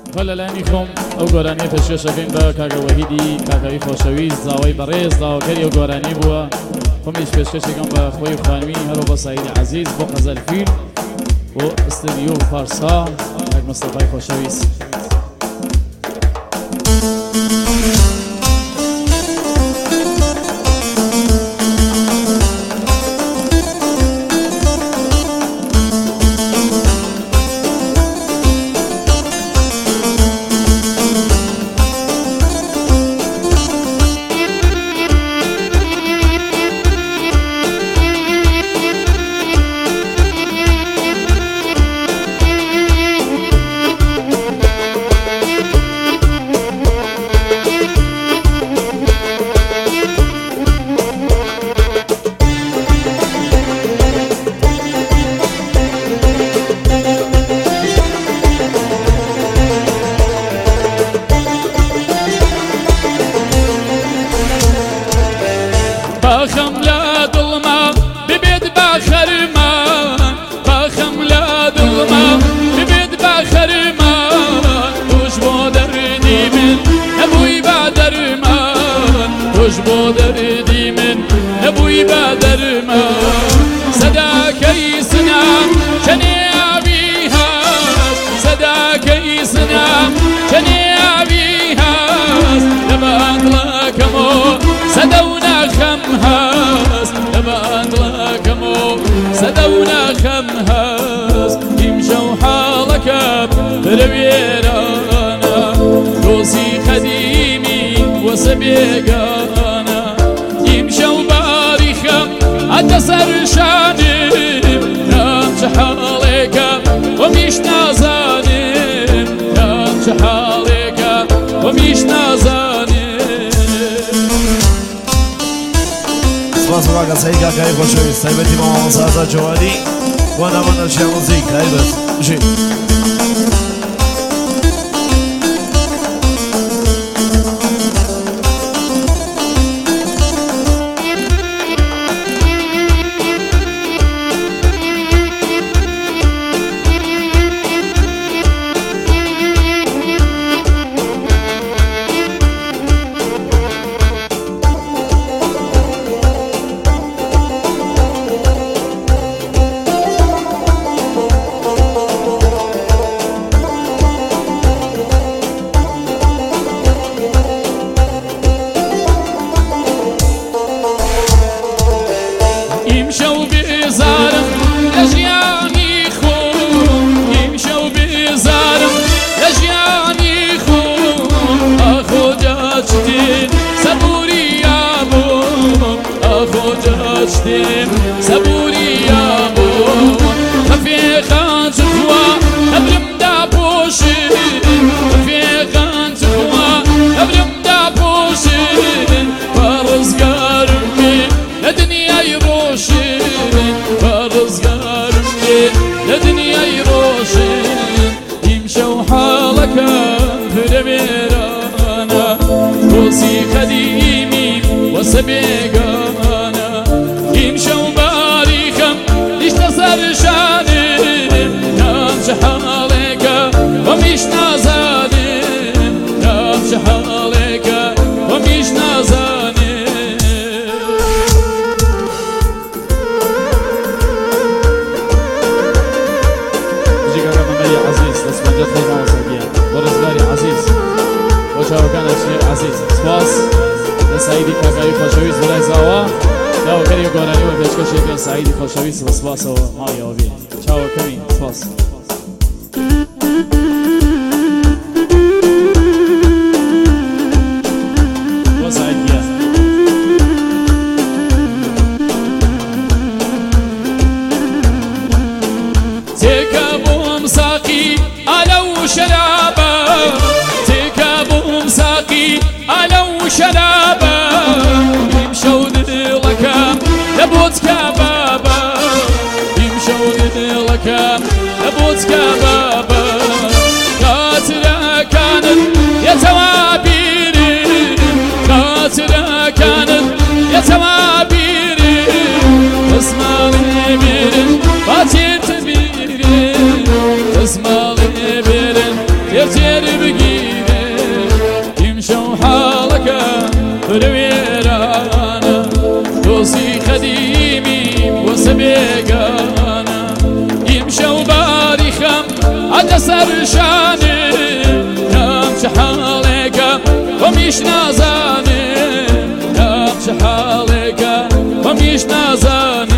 خلا لانی خوم او گۆرانی پێشکەشەکەین بە کاکە وەحیدی کاکەوی خۆشەویست زاوای بەڕێز داواکەری ئەو گۆرانی بووە خۆمیش پێشکەشێکم بە خۆی و خانوی هەرۆ بە سعیدی عەزیز بۆ قەزەلفیل و ئستدیۆ فارسا کاک مستەفای خۆشەویست باخم لا ظلمة ببيت باخرمان باخم لا ظلمة ببيت باخرمان وش بو دردي من ابوي بادرمان وش بو دردي من ابوي بادرمان صداكي سنام كني ابيها صداكي سنام كني ابيها لما اطلق مو سدونا خمهاس لما أطلق مو سدونا خمهاس يمشوا حالك برويرانا روسي خديمي وسبيقانا يمشوا باريخا أتسر شانم نامش حالك وميش نازانم نامش حالك وميش نازانم سپاس بابا سعید کاکای خوشویست سایبتی مامان سازا جوانی و نمان چه موزیک هایبت بشید يمشوا بزارم لجياني خون يمشوا بزارم لجياني خون اخو جاجتين صبوري يا بو اخو جاجتين صبوري يا بو خفي خان تخوا ابرم دابوشي خفي خان تخوا ابرم دابوشي فرزقار من الدنيا يروشي فرزقار من الدنيا يروشي يمشوا حالك فرميرانا روسي خديمي وسبيقانا يمشوا باريخم ليش تصر شانم نامش حالك وميش نازانم نامش حالك وميش نازانم جد خیلی ماسکیه برزگاری عزیز و شاوکان اشی عزیز سپاس سعیدی کاکایی خوشویست برای زاوا شاوکاری و گورانی و پیشکشی بین سعیدی خوشویست و سپاس و مای آبی شاوکمی سپاس و سعیدیه تكابهم ساقي ألو شرابا تكابهم ساقي ألو شرابا يمشوا للكام لبوت كبابا يمشوا للكام لبوت كبابا قاتلة كانت يتوابير قاتلة كانت يتوابير اسمع لي باتي اسمع لي تێر بگیرێ ئیمشەو حاڵەکە برەوێرانە دۆزی قەدیمی وەسە بێگانە ئیمشەو باری خەم ئەدە سەر شانێ نام چه حاڵێکە خۆمیش نازانێ نام چه حاڵێکە خۆمیش نازانێ